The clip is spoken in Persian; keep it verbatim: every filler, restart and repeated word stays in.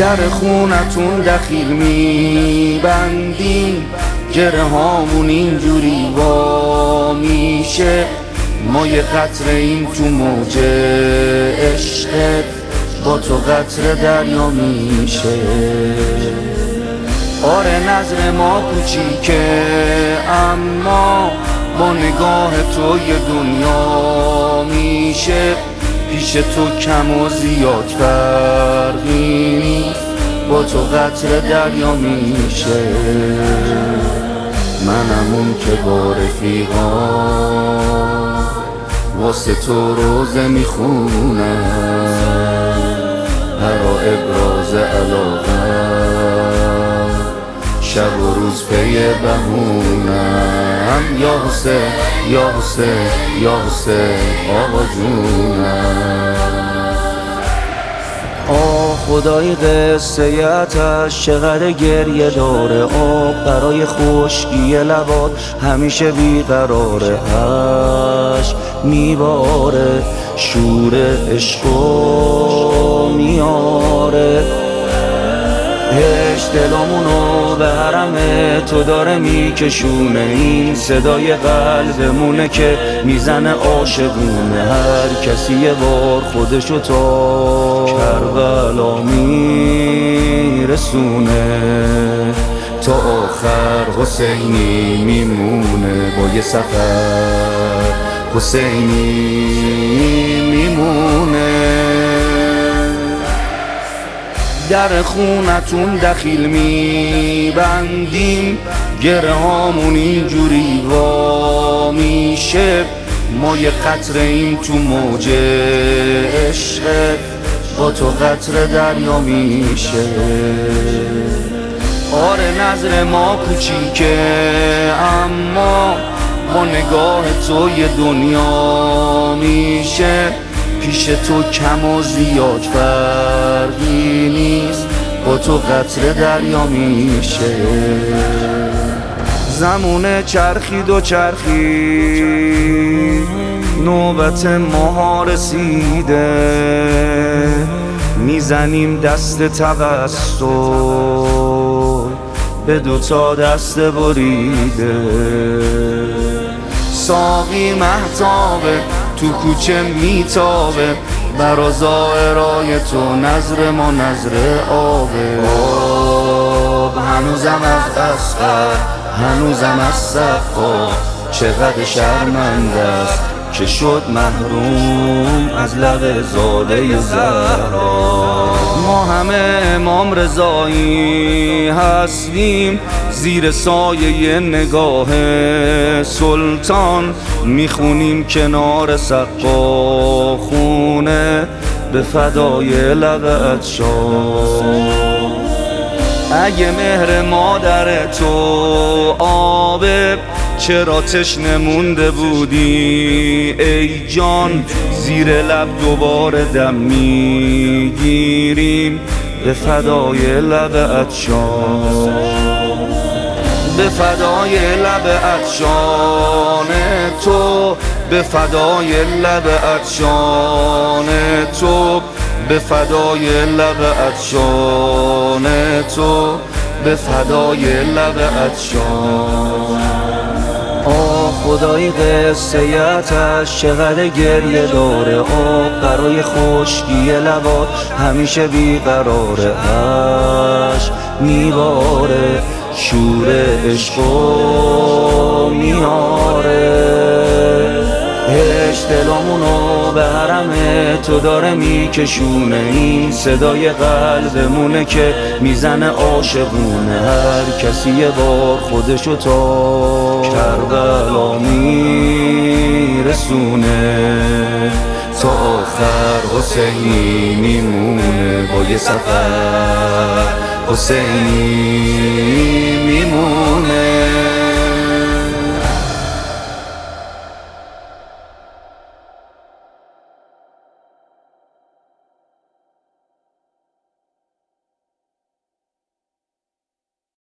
در خونتون دخیل میبندیم، گره هامون اینجوری وا میشه. ما یه قطره این تو موج عشقت، با تو قطره دریا میشه. آره نظر ما کوچیکه اما با نگاه تو یه دنیا میشه. پیش تو کم و زیاد فرقی نیست، با تو قطره دریا میشه. منم اون که با رفیقان واسه تو روزه میخونم، برا ابراز علاقه شب و روز پی بهونم. یا حسین یا حسین یا حسین آقا جونم. آه خدای قصه اتش چقدر گریه داره. آب برای خشکی لبات همیشه بیقراره. هش میباره شور عشقو میاره. هش دلمونو به حرم تو داره میکشونه. این صدای قلبمونه که میزنه عاشقونه. هر کسی یه بار خودشو تا کربلا میرسونه. تا آخر حسینی میمونه، با یه سفر حسینی میمونه. در خونتون دخیل میبندیم، گره هامون اینجوری وا میشه. ما یه قطره این تو موج عشقت، با تو قطره دریا میشه. آره نظر ما کوچیکه اما با نگاه تو یه دنیا میشه. پیش تو کم و زیاد فرقی نیست، با تو قطره دریا میشه. زمونه چرخید و چرخید، نوبت ماها رسیده. میزنیم دست توسط به دوتا دست بریده. ساقی مهتابه تو کوچه میتابه، برا زائرای تو نظر ما نظر آبه. آب هنوزم از اصغر هنوزم از سقا، چقدر شرمنده است که شد محروم از لب زاده زهرا. ما همه امام رضایی هستیم، زیر سایه نگاه سلطان میخونیم کنار سقا خونه به فدای لب عطشان. اگه مهر مادر تو آبه، چرا تشنه مونده بودی ای جان؟ زیر لب دوباره دم میگیریم به فدای لب عطشان. به فدای لب عطشان تو، به فدای لب عطشان تو، به فدای لب عطشان تو، به فدای لب عطشان. آه خدای قصه اتش چقدر گریه داره. آب برای خشکی لبات همیشه بیقراره. هش میباره شور عشقو میاره. هش دلمونو به حرم تو داره میکشونه. این صدای قلبمونه که میزنه عاشقونه. هر کسی یه بار خودشو تا کربلا میرسونه. تا آخر حسینی میمونه، با یه سفر حسینی میمونه.